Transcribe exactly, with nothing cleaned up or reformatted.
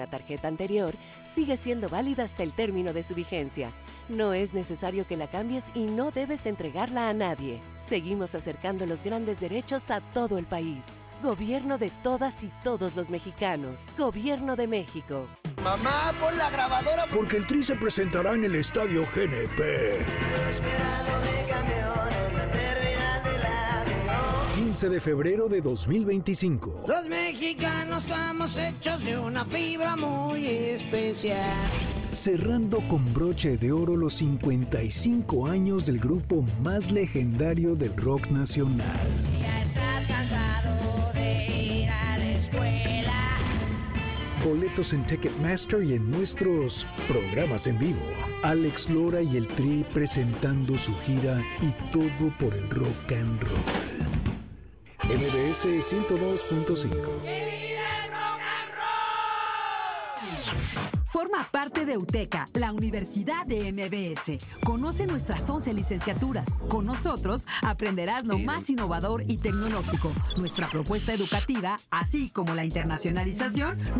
La tarjeta anterior sigue siendo válida hasta el término de su vigencia. No es necesario que la cambies y no debes entregarla a nadie. Seguimos acercando los grandes derechos a todo el país. Gobierno de todas y todos los mexicanos. Gobierno de México. Mamá, pon la grabadora. Porque el Tri se presentará en el Estadio G N P. quince de febrero de dos mil veinticinco. Los mexicanos estamos hechos de una fibra muy especial. Cerrando con broche de oro los cincuenta y cinco años del grupo más legendario del rock nacional. Ya estás cansado de ir a la escuela. Boletos en Ticketmaster y en nuestros programas en vivo. Alex Lora y el Tri presentando su gira y todo por el rock and roll. M B S ciento dos punto cinco. Forma parte de UTECA, la Universidad de M B S. Conoce nuestras once licenciaturas. Con nosotros aprenderás lo más innovador y tecnológico. Nuestra propuesta educativa, así como la internacionalización,